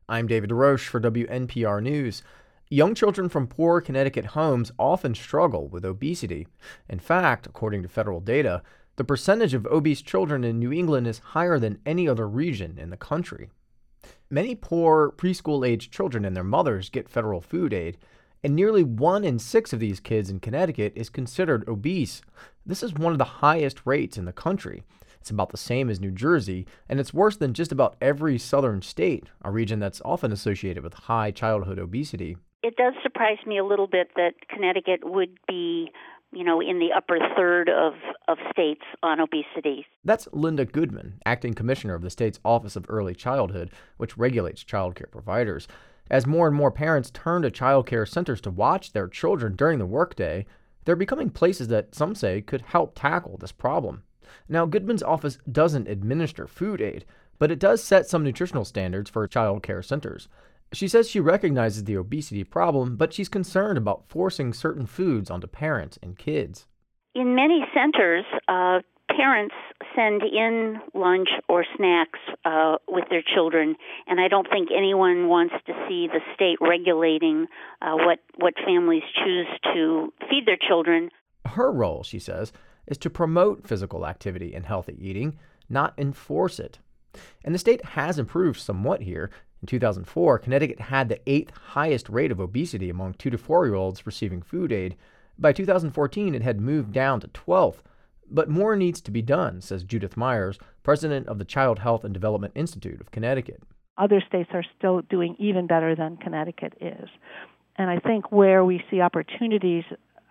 I'm David DeRoche for WNPR News. Young children from poor Connecticut homes often struggle with obesity. In fact, according to federal data, the percentage of obese children in New England is higher than any other region in the country. Many poor preschool-aged children and their mothers get federal food aid, and nearly 1 in 6 of these kids in Connecticut is considered obese. This is one of the highest rates in the country. It's about the same as New Jersey, and it's worse than just about every southern state, a region that's often associated with high childhood obesity. It does surprise me a little bit that Connecticut would be, in the upper third of states on obesity. That's Linda Goodman, acting commissioner of the state's Office of Early Childhood, which regulates child care providers. As more and more parents turn to child care centers to watch their children during the workday, they're becoming places that some say could help tackle this problem. Now, Goodman's office doesn't administer food aid, but it does set some nutritional standards for child care centers. She says she recognizes the obesity problem, but she's concerned about forcing certain foods onto parents and kids. In many centers, parents send in lunch or snacks with their children, and I don't think anyone wants to see the state regulating what families choose to feed their children. Her role, she says, is to promote physical activity and healthy eating, not enforce it. And the state has improved somewhat here. In 2004, Connecticut had the 8th highest rate of obesity among 2 to 4-year-olds receiving food aid. By 2014, it had moved down to 12th. But more needs to be done, says Judith Myers, president of the Child Health and Development Institute of Connecticut. Other states are still doing even better than Connecticut is. And I think where we see opportunities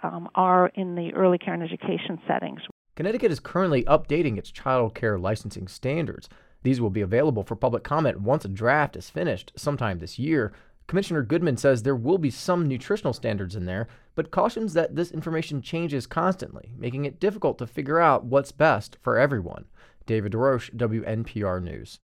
are in the early care and education settings. Connecticut is currently updating its child care licensing standards. These will be available for public comment once a draft is finished sometime this year. Commissioner Goodman says there will be some nutritional standards in there, but cautions that this information changes constantly, making it difficult to figure out what's best for everyone. David DeRoche, WNPR News.